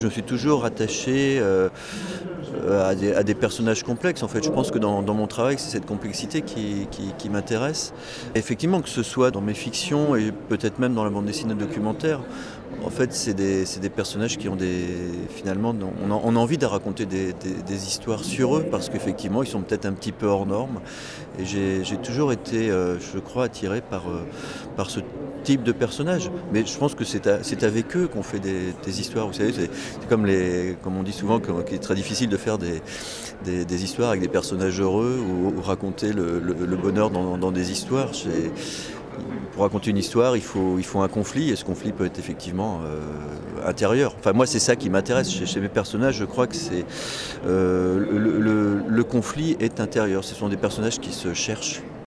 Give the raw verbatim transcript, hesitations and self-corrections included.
Je me suis toujours attaché euh, à, des, à des personnages complexes. En fait, je pense que dans, dans mon travail, c'est cette complexité qui, qui, qui m'intéresse. Effectivement, que ce soit dans mes fictions et peut-être même dans la bande dessinée documentaire, en fait, c'est des, c'est des personnages qui ont des... Finalement, on a, on a envie de raconter des, des, des histoires sur eux parce qu'effectivement, ils sont peut-être un petit peu hors normes. Et j'ai, j'ai toujours été, euh, je crois, attiré par, euh, par ce type de personnage. Mais je pense que c'est, à, c'est avec eux qu'on fait des, des histoires. Vous savez, c'est, c'est comme, les, comme on dit souvent, qu'il est très difficile de faire des, des, des histoires avec des personnages heureux ou, ou raconter le, le, le bonheur dans, dans des histoires. C'est, pour raconter une histoire, il faut, il faut un conflit, et ce conflit peut être effectivement euh, intérieur. Enfin, moi, c'est ça qui m'intéresse chez, chez mes personnages. Je crois que c'est euh, le, le, le conflit est intérieur. Ce sont des personnages qui se cherchent.